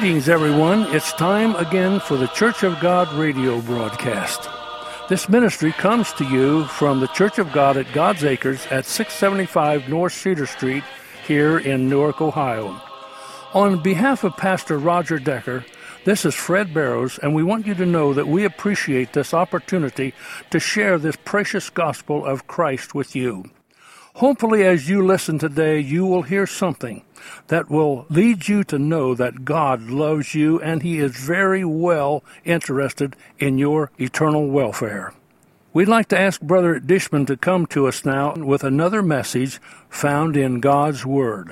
Greetings, everyone. It's time again for the Church of God radio broadcast. This ministry comes to you from the Church of God at God's Acres at 675 North Cedar Street here in Newark, Ohio. On behalf of Pastor Roger Decker, this is Fred Barrows, and we want you to know that we appreciate this opportunity to share this precious gospel of Christ with you. Hopefully, as you listen today, you will hear something that will lead you to know that God loves you and He is very well interested in your eternal welfare. We'd like to ask Brother Dishman to come to us now with another message found in God's Word.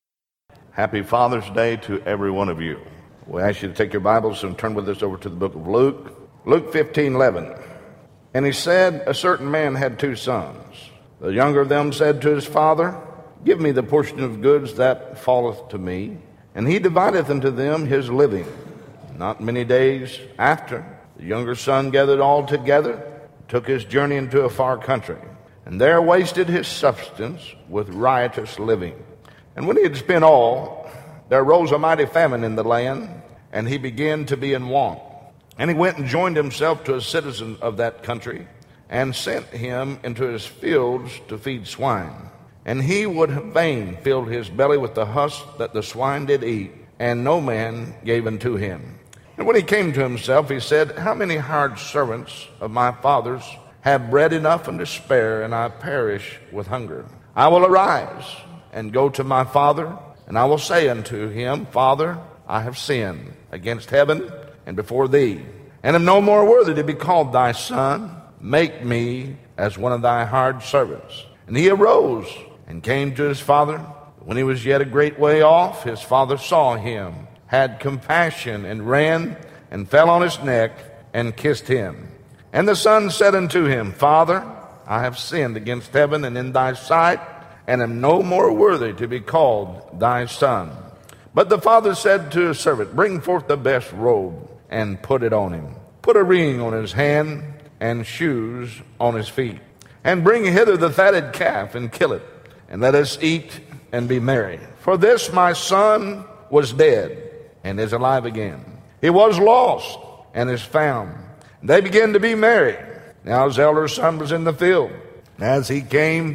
Happy Father's Day to every one of you. We ask you to take your Bibles and turn with us over to the book of Luke. Luke 15:11. And he said, a certain man had 2 sons. The younger of them said to his father, give me the portion of goods that falleth to me. And he divideth unto them his living. Not many days after, the younger son gathered all together, took his journey into a far country, and there wasted his substance with riotous living. And when he had spent all, there arose a mighty famine in the land, and he began to be in want. And he went and joined himself to a citizen of that country, and sent him into his fields to feed swine. And he would have fain filled his belly with the husk that the swine did eat, and no man gave unto him. And when he came to himself, he said, how many hired servants of my father's have bread enough and to spare, and I perish with hunger? I will arise and go to my father, and I will say unto him, Father, I have sinned against heaven and before thee, and am no more worthy to be called thy son. Make me as one of thy hired servants. And he arose and came to his father. When he was yet a great way off, his father saw him, had compassion, and ran and fell on his neck and kissed him. And the son said unto him, Father, I have sinned against heaven and in thy sight, and am no more worthy to be called thy son. But the father said to his servant, bring forth the best robe and put it on him. Put a ring on his hand and shoes on his feet. And bring hither the fatted calf and kill it, and let us eat and be merry. For this my son was dead and is alive again. He was lost and is found. And they began to be merry. Now his elder son was in the field. And as he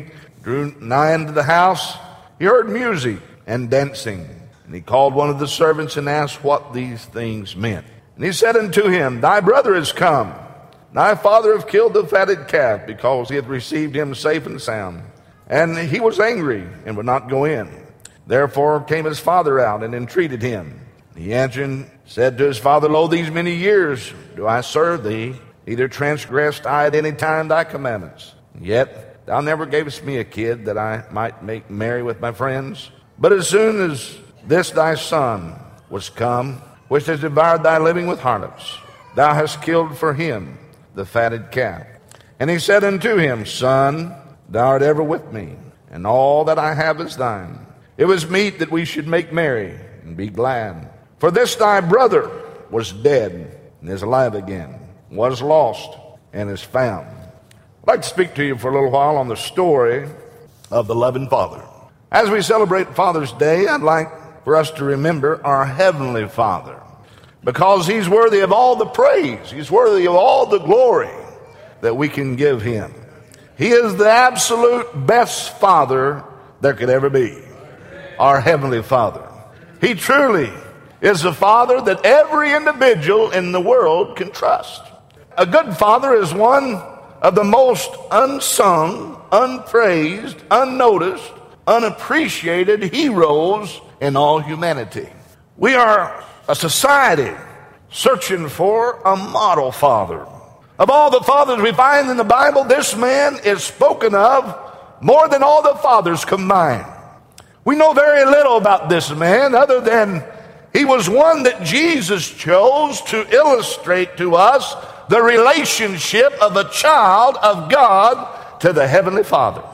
drew nigh unto the house, he heard music and dancing. And he called one of the servants and asked what these things meant. And he said unto him, thy brother is come. Thy father hath killed the fatted calf, because he hath received him safe and sound. And he was angry, and would not go in. Therefore came his father out, and entreated him. He answering said to his father, Lo, these many years do I serve thee, neither transgressed I at any time thy commandments. Yet thou never gavest me a kid, that I might make merry with my friends. But as soon as this thy son was come, which has devoured thy living with harlots, thou hast killed for him the fatted calf. And he said unto him, Son, thou art ever with me, and all that I have is thine. It was meet that we should make merry and be glad. For this thy brother was dead and is alive again, was lost and is found. I'd like to speak to you for a little while on the story of the loving Father. As we celebrate Father's Day, I'd like for us to remember our Heavenly Father, because He's worthy of all the praise. He's worthy of all the glory that we can give Him. He is the absolute best Father there could ever be, our Heavenly Father. He truly is a Father that every individual in the world can trust. A good father is one of the most unsung, unpraised, unnoticed, unappreciated heroes in all humanity. We are a society searching for a model father. Of all the fathers we find in the Bible, this man is spoken of more than all the fathers combined. We know very little about this man other than he was one that Jesus chose to illustrate to us the relationship of a child of God to the Heavenly Father.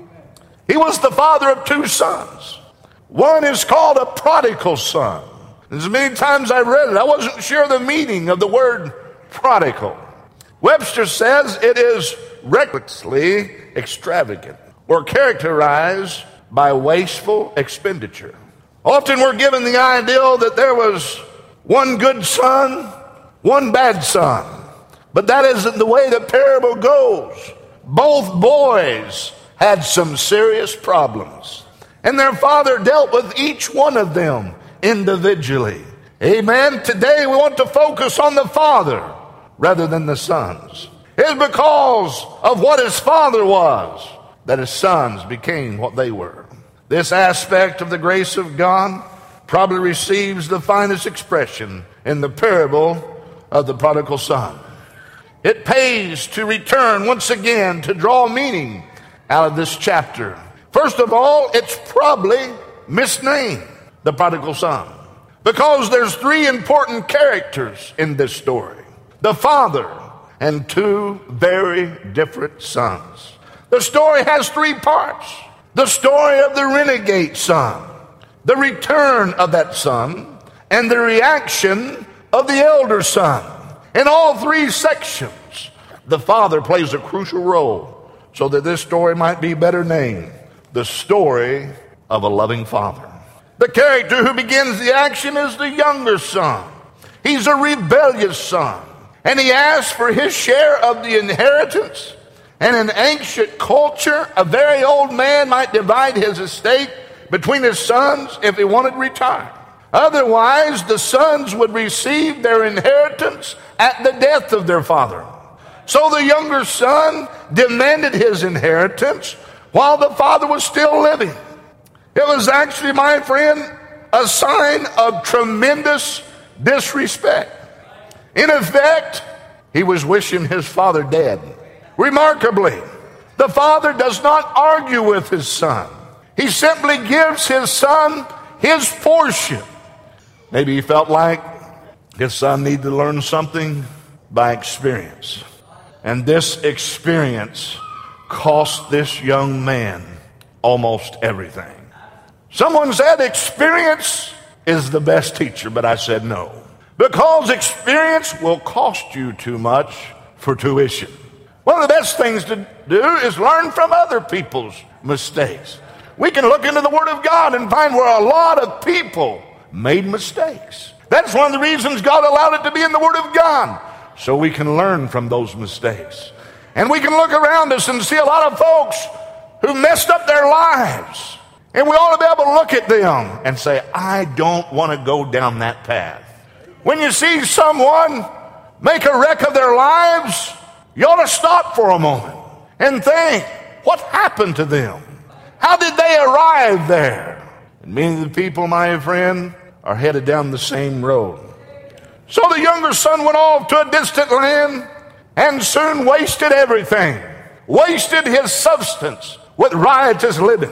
He was the father of 2 sons. One is called a prodigal son. As many times I read it, I wasn't sure the meaning of the word prodigal. Webster says it is recklessly extravagant or characterized by wasteful expenditure. Often we're given the idea that there was One good son, one bad son. But that isn't the way the parable goes. Both boys had some serious problems, and their father dealt with each one of them individually. Amen. Today we want to focus on the father rather than the sons. It's because of what his father was that his sons became what they were. This aspect of the grace of God probably receives the finest expression in the parable of the prodigal son. It pays to return once again to draw meaning out of this chapter. First of all, it's probably misnamed the prodigal son, because there's three important characters in this story: the father and two very different sons. The story has three parts: the story of the renegade son, the return of that son, and the reaction of the elder son. In all three sections, the father plays a crucial role, so that this story might be better named the story of a loving father. The character who begins the action is the younger son. He's a rebellious son, and he asks for his share of the inheritance. And in ancient culture, a very old man might divide his estate between his sons if he wanted to retire. Otherwise, the sons would receive their inheritance at the death of their father. So the younger son demanded his inheritance while the father was still living. It was actually, my friend, a sign of tremendous disrespect. In effect, he was wishing his father dead. Remarkably, the father does not argue with his son. He simply gives his son his portion. Maybe he felt like his son needed to learn something by experience. And this experience cost this young man almost everything. Someone said experience is the best teacher, but I said no. Because experience will cost you too much for tuition. One of the best things to do is learn from other people's mistakes. We can look into the Word of God and find where a lot of people made mistakes. That's one of the reasons God allowed it to be in the Word of God, so we can learn from those mistakes. And we can look around us and see a lot of folks who messed up their lives. And we ought to be able to look at them and say, I don't want to go down that path. When you see someone make a wreck of their lives, you ought to stop for a moment and think, what happened to them? How did they arrive there? And many of the people, my friend, are headed down the same road. So the younger son went off to a distant land and soon wasted everything. Wasted his substance with riotous living.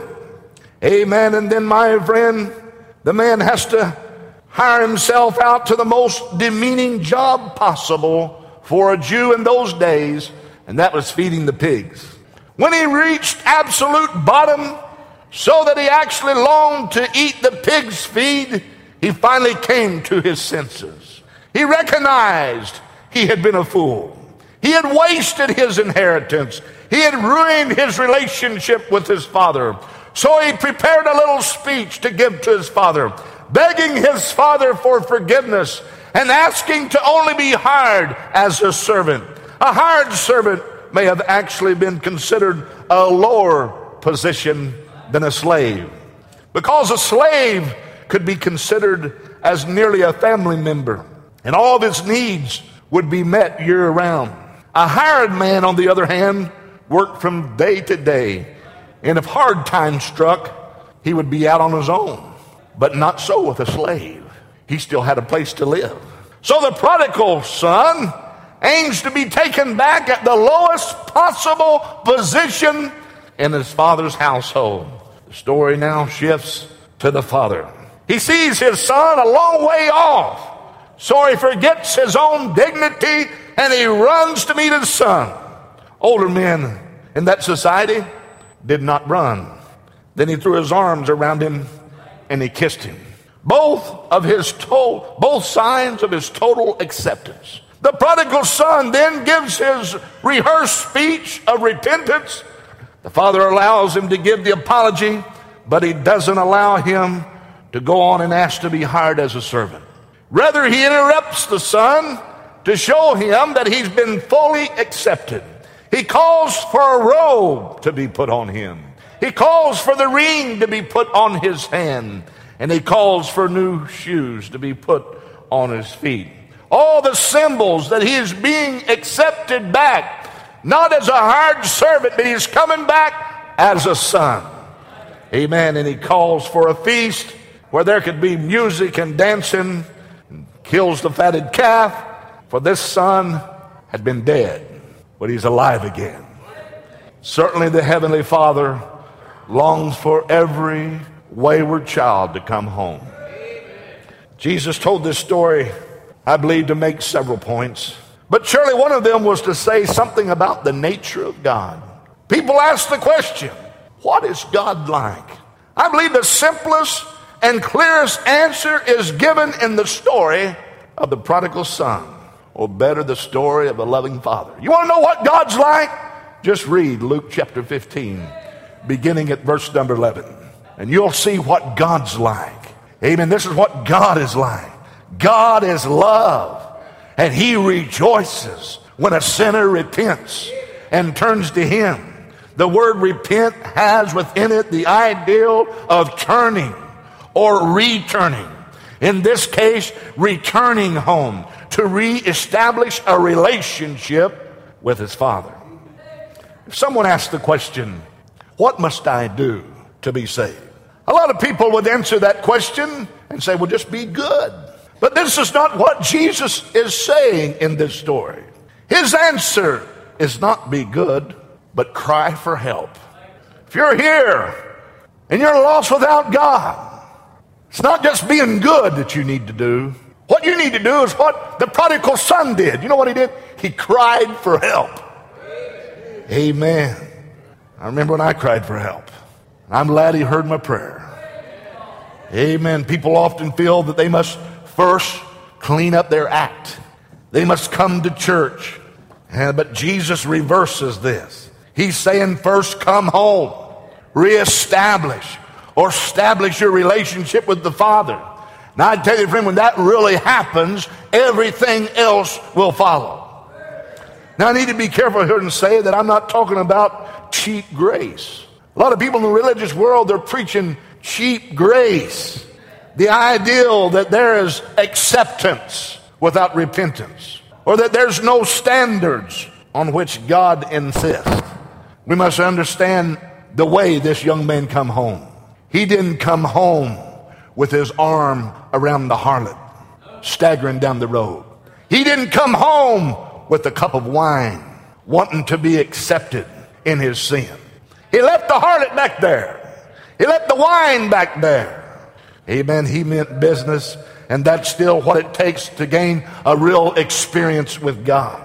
Amen. And then, my friend, the man has to hire himself out to the most demeaning job possible for a Jew in those days, and that was feeding the pigs. When he reached absolute bottom, so that he actually longed to eat the pig's feed, he finally came to his senses. He recognized he had been a fool. He had wasted his inheritance. He had ruined his relationship with his father. So he prepared a little speech to give to his father, begging his father for forgiveness and asking to only be hired as a servant. A hired servant may have actually been considered a lower position than a slave, because a slave could be considered as nearly a family member, and all of his needs would be met year-round. A hired man, on the other hand, worked from day to day, and if hard times struck, he would be out on his own. But not so with a slave. He still had a place to live. So the prodigal son aims to be taken back at the lowest possible position in his father's household. The story now shifts to the father. He sees his son a long way off, so he forgets his own dignity and he runs to meet his son. Older men in that society did not run. Then he threw his arms around him and he kissed him. Both signs of his total acceptance. The prodigal son then gives his rehearsed speech of repentance. The father allows him to give the apology, but he doesn't allow him to go on and ask to be hired as a servant. Rather, he interrupts the son to show him that he's been fully accepted. He calls for a robe to be put on him. He calls for the ring to be put on his hand. And he calls for new shoes to be put on his feet. All the symbols that he is being accepted back, not as a hired servant, but he's coming back as a son. Amen. And he calls for a feast where there could be music and dancing, and kills the fatted calf, for this son had been dead, but he's alive again. Certainly the Heavenly Father longs for every wayward child to come home. Jesus told this story, I believe, to make several points. But surely one of them was to say something about the nature of God. People ask the question, what is God like? I believe the simplest and clearest answer is given in the story of the prodigal son, or better, the story of a loving father. You want to know what God's like? Just read Luke chapter 15, beginning at verse number 11, and you'll see what God's like. Amen. This is what God is like. God is love, and he rejoices when a sinner repents and turns to him. The word repent has within it the ideal of turning or returning. In this case, returning home to reestablish a relationship with his father. If someone asks the question, what must I do to be saved? A lot of people would answer that question and say, well, just be good. But this is not what Jesus is saying in this story. His answer is not be good, but cry for help. If you're here and you're lost without God, it's not just being good that you need to do. What you need to do is what the prodigal son did. You know what he did? He cried for help. Amen. I remember when I cried for help. I'm glad he heard my prayer. Amen. People often feel that they must first clean up their act. They must come to church. But Jesus reverses this. He's saying first come home, reestablish or establish your relationship with the Father. Now I tell you, friend, when that really happens, everything else will follow. Now I need to be careful here and say that I'm not talking about cheap grace. A lot of people in the religious world, they're preaching cheap grace. The ideal that there is acceptance without repentance, or that there's no standards on which God insists. We must understand the way this young man come home. He didn't come home with his arm around the harlot, staggering down the road. He didn't come home with a cup of wine, wanting to be accepted in his sin. He left the harlot back there. He left the wine back there. Amen. He meant business, and that's still what it takes to gain a real experience with God.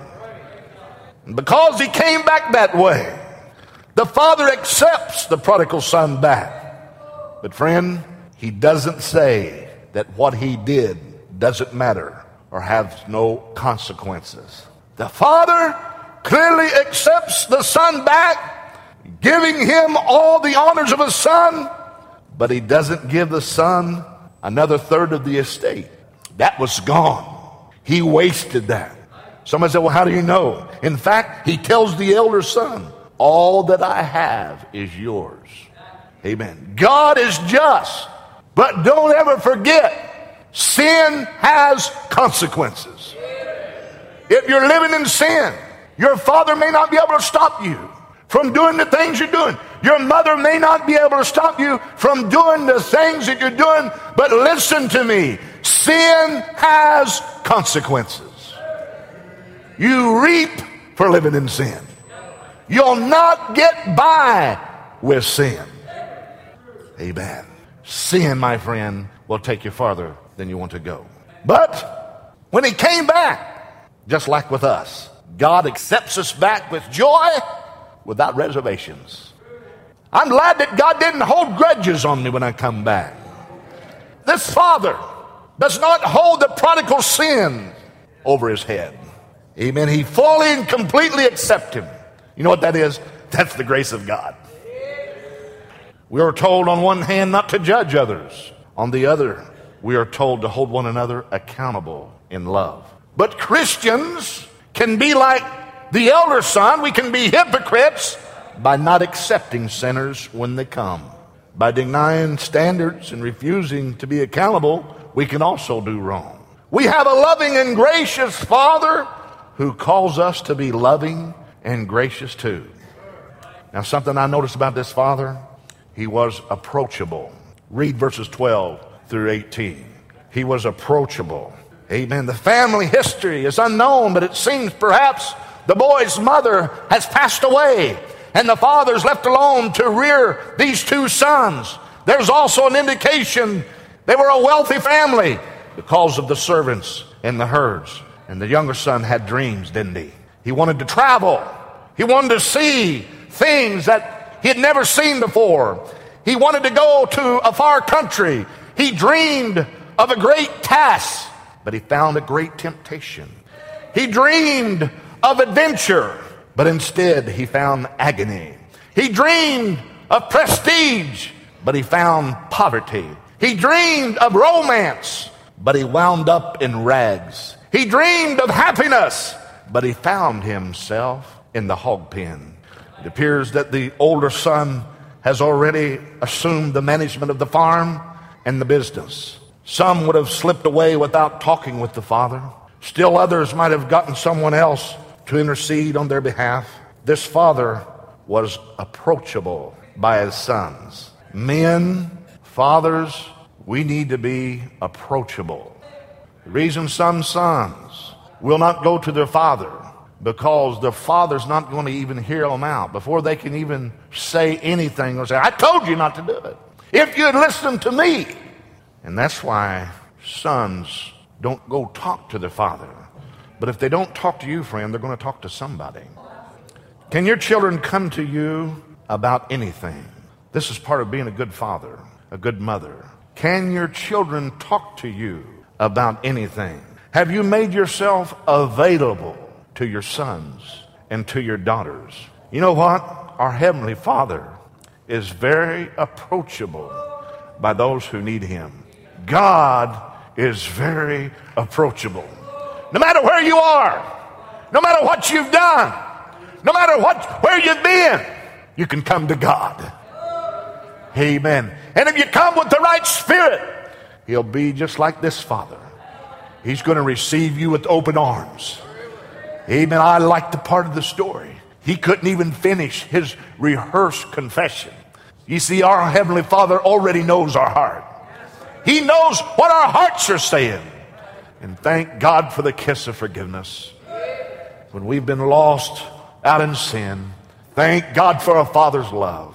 And because he came back that way, the father accepts the prodigal son back. But friend, he doesn't say that what he did doesn't matter or has no consequences. The father clearly accepts the son back, giving him all the honors of a son, but he doesn't give the son another third of the estate. That was gone. He wasted that. Somebody said, well, how do you know? In fact, he tells the elder son, all that I have is yours. Amen. God is just, but don't ever forget, sin has consequences. If you're living in sin, your father may not be able to stop you from doing the things you're doing. Your mother may not be able to stop you from doing the things that you're doing, but listen to me. Sin has consequences. You reap for living in sin. You'll not get by with sin. Amen. Sin, my friend, will take you farther than you want to go. But when he came back, just like with us, God accepts us back with joy without reservations. I'm glad that God didn't hold grudges on me when I come back. This father does not hold the prodigal sin over his head. Amen. He fully and completely accepts him. You know what that is? That's the grace of God. We are told on one hand not to judge others. On the other, we are told to hold one another accountable in love. But Christians can be like the elder son. We can be hypocrites by not accepting sinners when they come. By denying standards and refusing to be accountable, we can also do wrong. We have a loving and gracious Father who calls us to be loving and gracious too. Now, something I noticed about this Father, he was approachable. Read verses 12 through 18. He was approachable. Amen. The family history is unknown, but it seems perhaps the boy's mother has passed away and the father's left alone to rear these two sons. There's also an indication they were a wealthy family because of the servants and the herds. And the younger son had dreams, didn't he? He wanted to travel. He wanted to see things that he had never seen before. He wanted to go to a far country. He dreamed of a great task, but he found a great temptation. He dreamed of adventure, but instead he found agony. He dreamed of prestige, but he found poverty. He dreamed of romance, but he wound up in rags. He dreamed of happiness, but he found himself in the hog pen. It appears that the older son has already assumed the management of the farm and the business. Some would have slipped away without talking with the father. Still others might have gotten someone else to intercede on their behalf. This father was approachable by his sons. Men, fathers, we need to be approachable. The reason some sons will not go to their father, because the father's not going to even hear them out before they can even say anything or say, I told you not to do it. If you had listened to me. And that's why sons don't go talk to their father. But if they don't talk to you, friend, they're going to talk to somebody. Can your children come to you about anything? This is part of being a good father, a good mother. Can your children talk to you about anything? Have you made yourself available to your sons and to your daughters? You know what? Our Heavenly Father is very approachable by those who need Him. God is very approachable. No matter where you are, no matter what you've done, no matter where you've been, you can come to God. Amen. And if you come with the right spirit, He'll be just like this Father. He's going to receive you with open arms. Amen. I like the part of the story. He couldn't even finish his rehearsed confession. You see, our Heavenly Father already knows our heart. He knows what our hearts are saying. And thank God for the kiss of forgiveness. When we've been lost out in sin, thank God for a Father's love.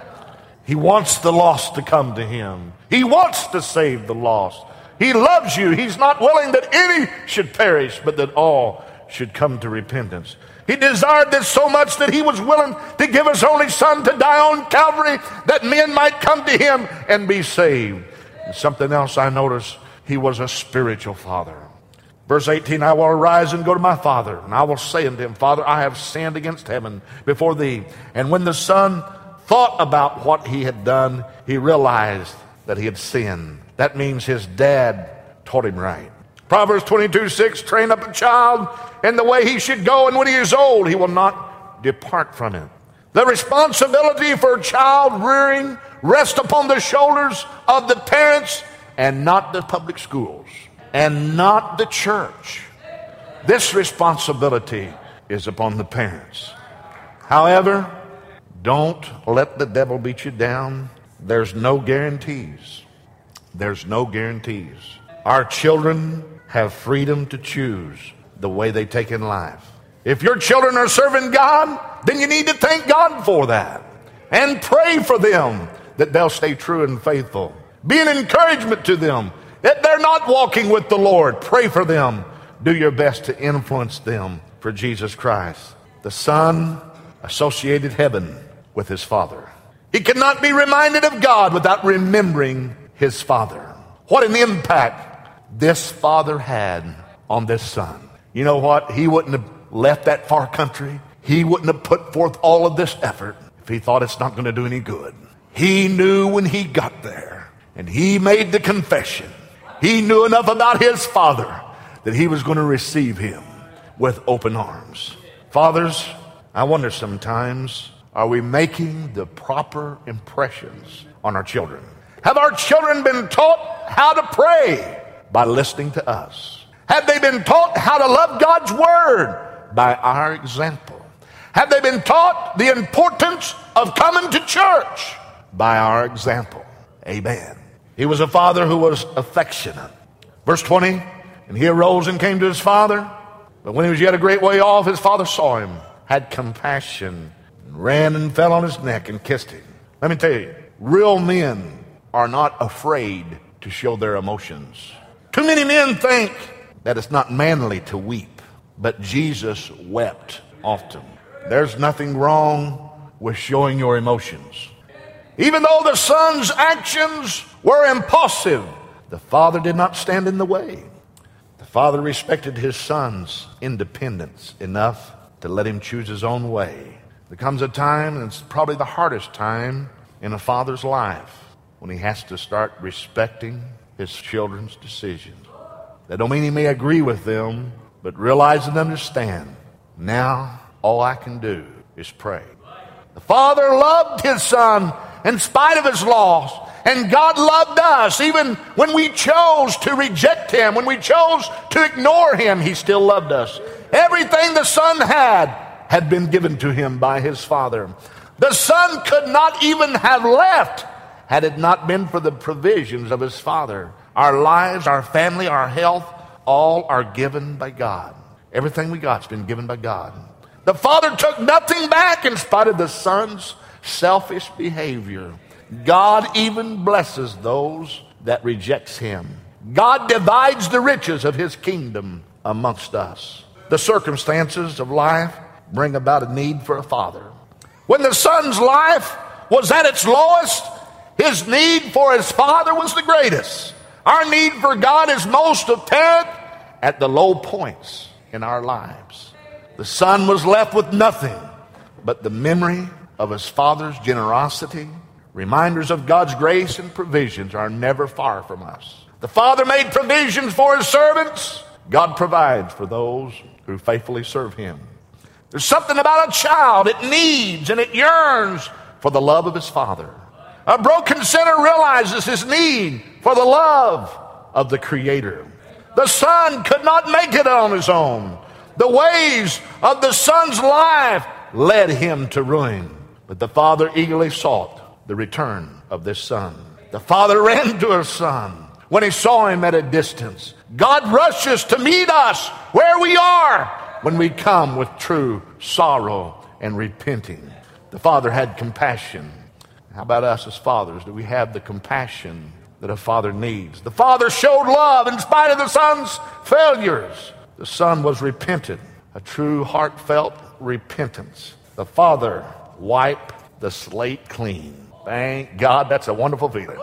He wants the lost to come to Him. He wants to save the lost. He loves you. He's not willing that any should perish, but that all should come to repentance. He desired this so much that He was willing to give His only Son to die on Calvary, that men might come to Him and be saved. And something else I noticed, He was a spiritual father. Verse 18, I will arise and go to my father, and I will say unto him, Father, I have sinned against heaven before thee. And when the son thought about what he had done, he realized that he had sinned. That means his dad taught him right. Proverbs 22:6, train up a child in the way he should go, and when he is old, he will not depart from it. The responsibility for child rearing rests upon the shoulders of the parents and not the public schools and not the church. This responsibility is upon the parents. However, don't let the devil beat you down. There's no guarantees. There's no guarantees. Our children have freedom to choose the way they take in life. If your children are serving God, then you need to thank God for that and pray for them that they'll stay true and faithful. Be an encouragement to them. If they're not walking with the Lord, pray for them. Do your best to influence them for Jesus Christ. The Son associated heaven with His Father. He cannot be reminded of God without remembering His Father. What an impact this Father had on this Son. You know what? He wouldn't have left that far country. He wouldn't have put forth all of this effort if he thought it's not going to do any good. He knew when he got there, and he made the confession. he knew enough about his Father that he was going to receive him with open arms. Fathers, I wonder sometimes, are we making the proper impressions on our children? Have our children been taught how to pray by listening to us? Have they been taught how to love God's word by our example? Have they been taught the importance of coming to church by our example? Amen. He was a father who was affectionate. Verse 20, and he arose and came to his father. But when he was yet a great way off, his father saw him, had compassion, and ran and fell on his neck and kissed him. Let me tell you, real men are not afraid to show their emotions. Too many men think that it's not manly to weep, but Jesus wept often. There's nothing wrong with showing your emotions. Even though the son's actions were impulsive, the father did not stand in the way. The father respected his son's independence enough to let him choose his own way. There comes a time, and it's probably the hardest time in a father's life, when he has to start respecting his children's decisions. That don't mean he may agree with them, but realize and understand, now all I can do is pray. The father loved his son in spite of his loss, and God loved us even when we chose to reject him, when we chose to ignore him. He still loved us. Everything the son had been given to him by his father. The son could not even have left had it not been for the provisions of his father. Our lives, our family, our health, all are given by God. Everything we got's been given by God. The father took nothing back in spite of the son's selfish behavior. God even blesses those that rejects him. God divides the riches of his kingdom amongst us. The circumstances of life bring about a need for a father. When the son's life was at its lowest, his need for his father was the greatest. Our need for God is most apparent at the low points in our lives. The son was left with nothing but the memory of his father's generosity. Reminders of God's grace and provisions are never far from us. The father made provisions for his servants. God provides for those who faithfully serve him. There's something about a child. It needs and it yearns for the love of his father. A broken sinner realizes his need for the love of the Creator. The son could not make it on his own. The ways of the son's life led him to ruin. But the father eagerly sought the return of this son. The father ran to his son when he saw him at a distance. God rushes to meet us where we are when we come with true sorrow and repenting. The father had compassion. How about us as fathers? Do we have the compassion that a father needs? The father showed love in spite of the son's failures. The son was repentant, a true heartfelt repentance. The father wiped the slate clean. Thank God, that's a wonderful feeling.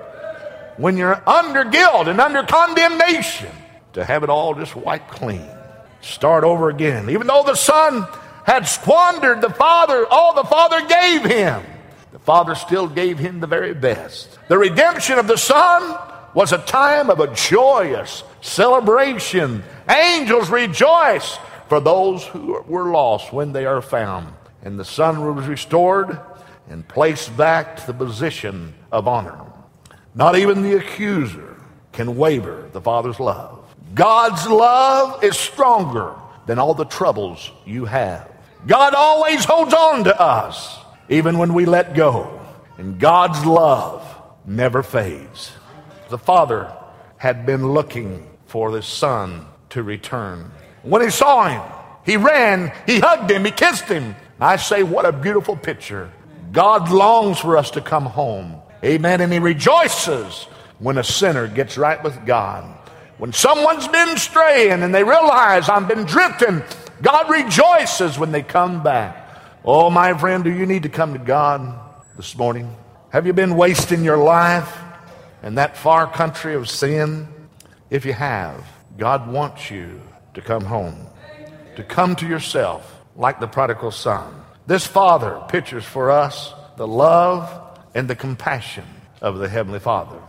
When you're under guilt and under condemnation, to have it all just wiped clean. Start over again. Even though the son had squandered all the father gave him, the father still gave him the very best. The redemption of the son was a time of a joyous celebration. Angels rejoice for those who were lost when they are found. And the son was restored and placed back to the position of honor. Not even the accuser can waver the Father's love. God's love is stronger than all the troubles you have. God always holds on to us, even when we let go. And God's love never fades. The father had been looking for the son to return. When he saw him, he ran, he hugged him, he kissed him. I say, what a beautiful picture. God longs for us to come home. Amen. And he rejoices when a sinner gets right with God. When someone's been straying and they realize I've been drifting, God rejoices when they come back. Oh, my friend, do you need to come to God this morning? Have you been wasting your life in that far country of sin? If you have, God wants you to come home, to come to yourself like the prodigal son. This father pictures for us the love and the compassion of the Heavenly Father.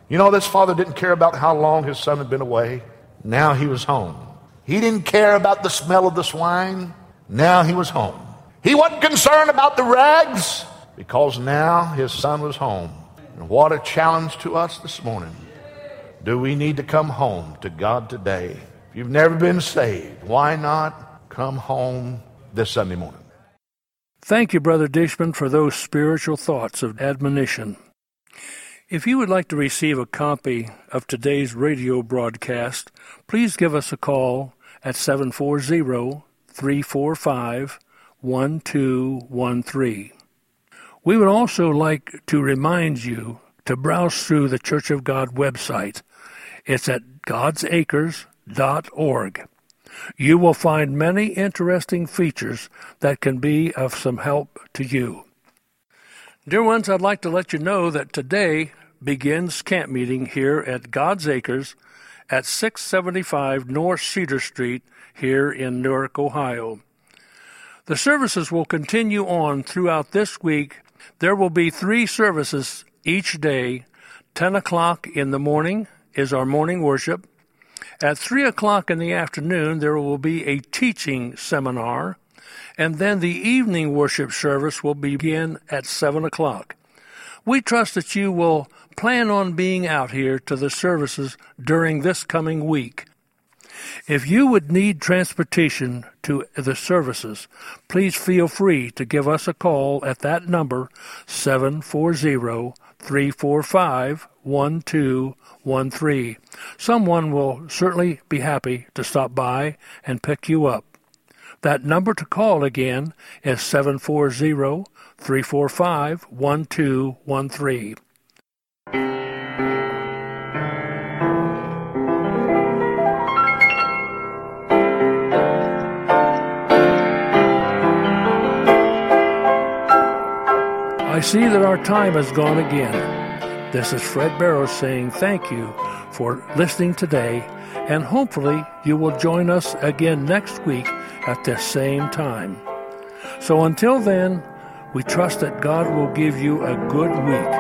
You know, this father didn't care about how long his son had been away. Now he was home. He didn't care about the smell of the swine. Now he was home. He wasn't concerned about the rags because now his son was home. And what a challenge to us this morning. Do we need to come home to God today? If you've never been saved, why not come home this Sunday morning? Thank you, Brother Dishman, for those spiritual thoughts of admonition. If you would like to receive a copy of today's radio broadcast, please give us a call at 740-345-1213. We would also like to remind you to browse through the Church of God website. It's at godsacres.org. You will find many interesting features that can be of some help to you. Dear ones, I'd like to let you know that today begins camp meeting here at God's Acres at 675 North Cedar Street here in Newark, Ohio. The services will continue on throughout this week. There will be 3 services each day. 10 o'clock in the morning is our morning worship. At 3 o'clock in the afternoon, there will be a teaching seminar, and then the evening worship service will begin at 7 o'clock. We trust that you will plan on being out here to the services during this coming week. If you would need transportation to the services, please feel free to give us a call at that number, 740-345-1213. Someone will certainly be happy to stop by and pick you up. That number to call again is 740-345-1213. I see that our time has gone again. This is Fred Barrows saying thank you for listening today, and hopefully you will join us again next week at this same time. So until then, we trust that God will give you a good week.